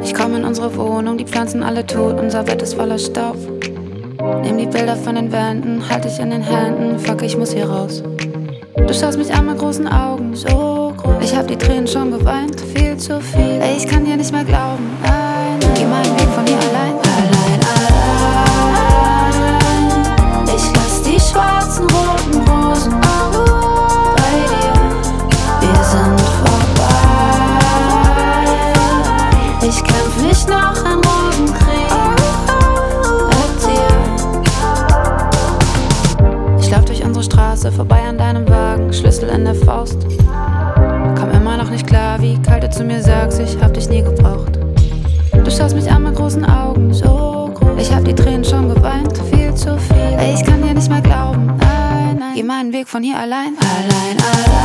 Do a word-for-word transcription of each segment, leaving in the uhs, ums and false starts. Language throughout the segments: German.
Ich komm in unsere Wohnung, die Pflanzen alle tot, unser Bett ist voller Staub. Nimm die Bilder von den Wänden, halt dich in den Händen, fuck, ich muss hier raus. Du schaust mich an mit großen Augen, so groß. Ich hab die Tränen schon geweint, viel zu viel. Ey, ich kann dir nicht mehr glauben, nein, nein. Geh meinen Weg von hier allein, allein, allein. Ich lass die schwarzen, roten Rosen bei dir. Wir sind vorbei. Ich kämpf nicht nach einem Rosenkrieg mit dir. Ich lauf durch unsere Straße, vorbei an deinem Wagen, Schlüssel in der Faust. Komm immer noch nicht klar, wie kalt du zu mir sagst, ich hab dich nie gebraucht. Du schaust mich an mit großen Augen, so groß. Ich hab die Tränen schon geweint, viel zu viel. Ey, ich kann dir nicht mehr glauben, nein, nein. Geh meinen Weg von hier allein, allein,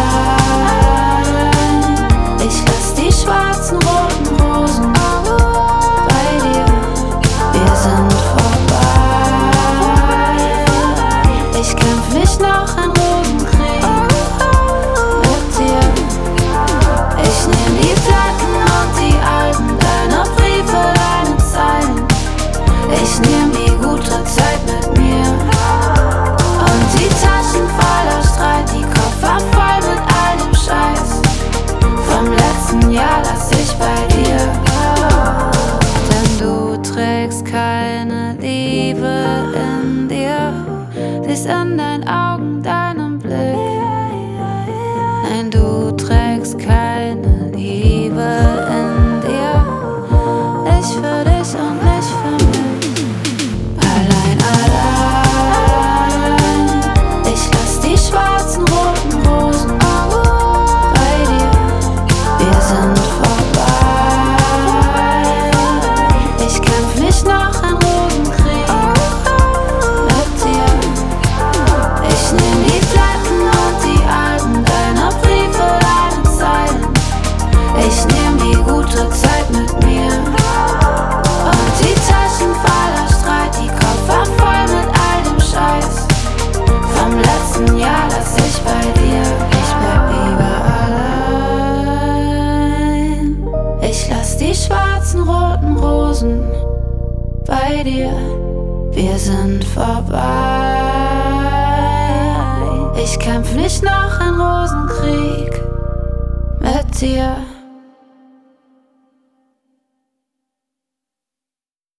allein. Ich lass die schwarzen, roten Rosen bei dir. Wir sind vorbei. Ich kämpf nicht nach einem Rosenkrieg mit dir. Ich nehm die Platten und die Alben, deine Briefe, deine Zeilen. Ich nehm die gute Zeit mit mir und die Taschen voller Streit, die Koffer voll mit all dem Scheiß. Vom letzten Jahr lass ich bei dir, denn du trägst keine Liebe in dir. Siehst in deinen Augen deinen Blick. Nein, du trägst keine Liebe in dir. Nicht für dich und nicht für mich. Allein, allein. Ich lass die schwarzen, roten Rosen bei dir. Wir sind vorbei. Ich kämpf nicht nach einem Rosenkrieg mit dir. Ich nehm die Platten und die Alben, deine Briefe, deine Zeilen. Ich nehm die gute Zeit mit mir und die Taschen voller Streit, die Koffer voll mit all dem Scheiß. Vom letzten Jahr lass ich bei dir, ich bleib lieber allein. Ich lass die schwarzen, roten Rosen bei dir. Wir sind vorbei. Ich kämpf nicht nach einem Rosenkrieg mit dir.